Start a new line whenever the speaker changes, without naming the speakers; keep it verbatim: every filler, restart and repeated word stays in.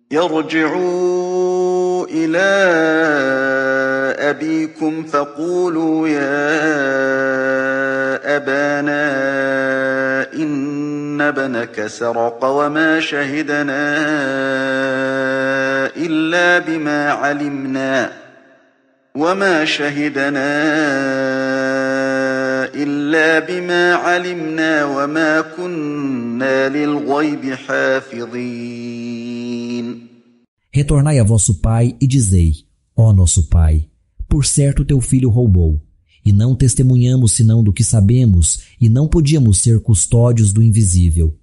يرجعوا إلى أبيكم فقولوا يا أبانا إن ابنك سرق وما شهدنا إلا بما علمنا وما شهدنا إلا بما علمنا وما كنا للغيب حافظين.
Retornai a vosso pai e dizei: ó nosso pai, por certo teu filho roubou, e não testemunhamos senão do que sabemos, e não podíamos ser custódios do invisível.